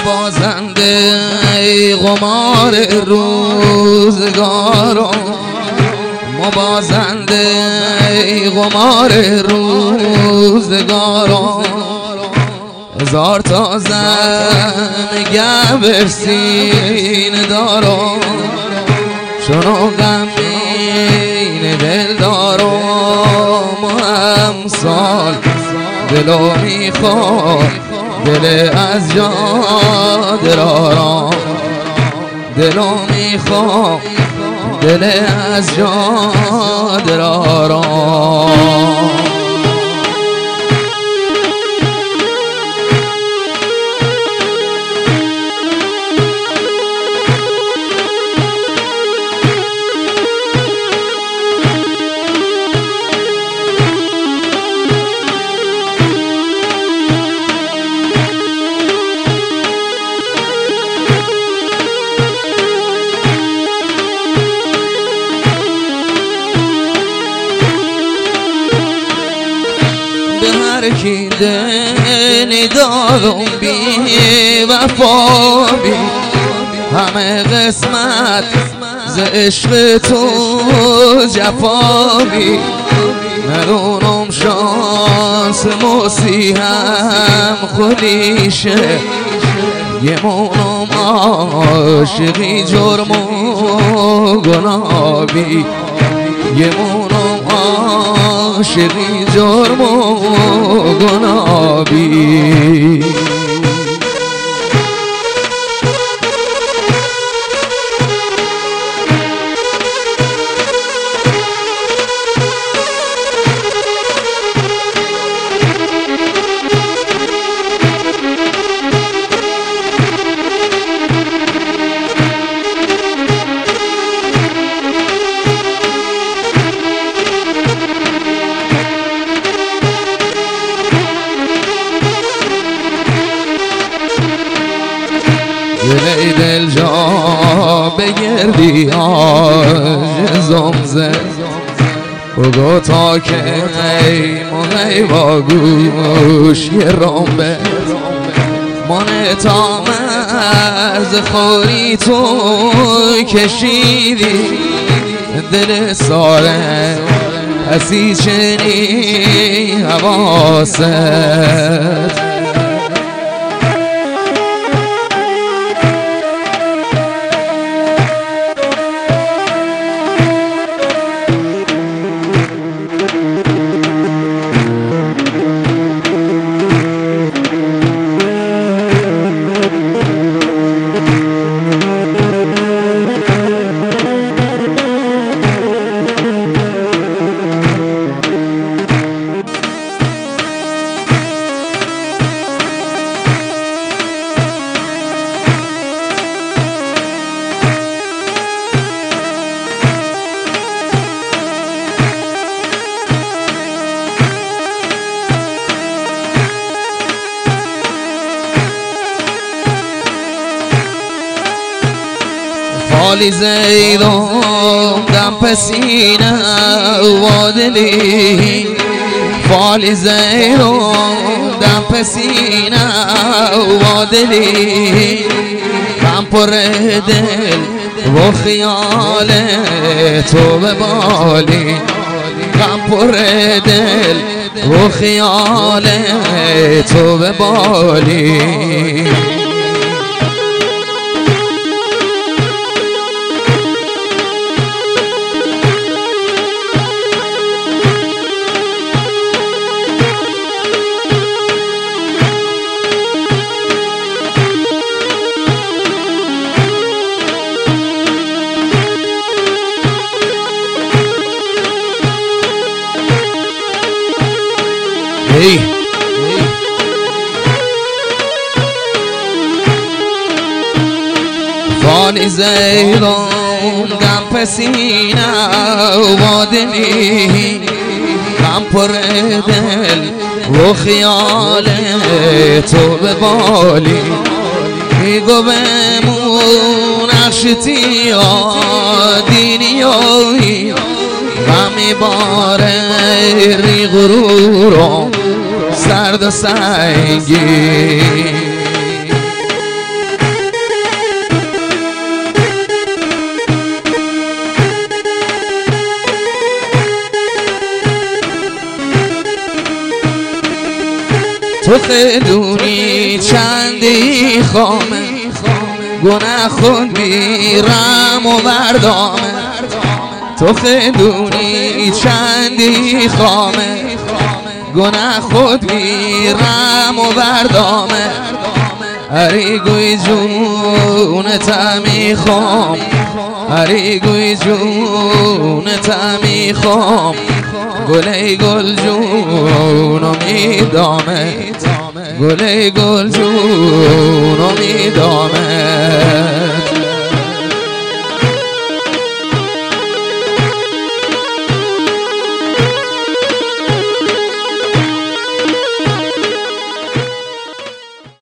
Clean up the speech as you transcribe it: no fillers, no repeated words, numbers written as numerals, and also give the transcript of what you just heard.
بازنده قمار روزگارم، ما بازنده قمار روزگارم. هزار تا زن گبر سینه دارم، چونو غمین دل دارم. امسال دلو میخواد دل از جا درارم، دلو میخواد دل از جا درارم. هرکی دل دارم بی وفا بی، همه قسمت ز عشق تو جفا بی. ندونم شانس موسیهم خودیشه، یه مونم عاشقی جرم و گناه بی، یه مونم عاشقی جرم و گناه بی. دل دل جا بگردی آجزم زد، بگو تا که مونی با گوش یه رنبه مانه تا مرز خوری تو کشیدی. دل ساره پسی چنی حواست، فالی زیدم دم پسینه وادلی، فالی زیدم دم پسینه وادلی. غم پر دل و خیال تو به بالی، غم پر دل و خیال تو به بالی. فالی زیدم دم پسینه وادلی، غم پر دل و خیال تو به بالی. میگو بمون نقشتی دینیایی، غمی باره ری غرورم سرد و سنگی. خدونی چندی خامه گناه خود بیرم و بردامه تو خدونی چندی خامه گناه خود بیرم و بردامه هری گوی جون تمی خام هری گوی جون تمی خام گلی گل جون میدامه گلی گل جون میدامه